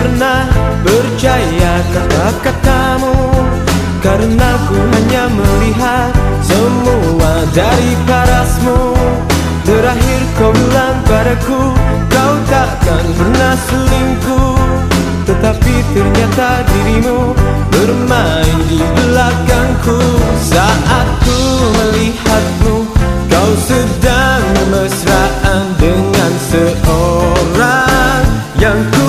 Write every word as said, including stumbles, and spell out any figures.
pernah percaya kata-katamu, karena ku hanya melihat semua dari parasmu. Terakhir kau bilang padaku, kau takkan pernah selingkuh. Tetapi ternyata dirimu bermain di belakangku. Saat ku melihatmu, kau sedang mesraan dengan seorang yang ku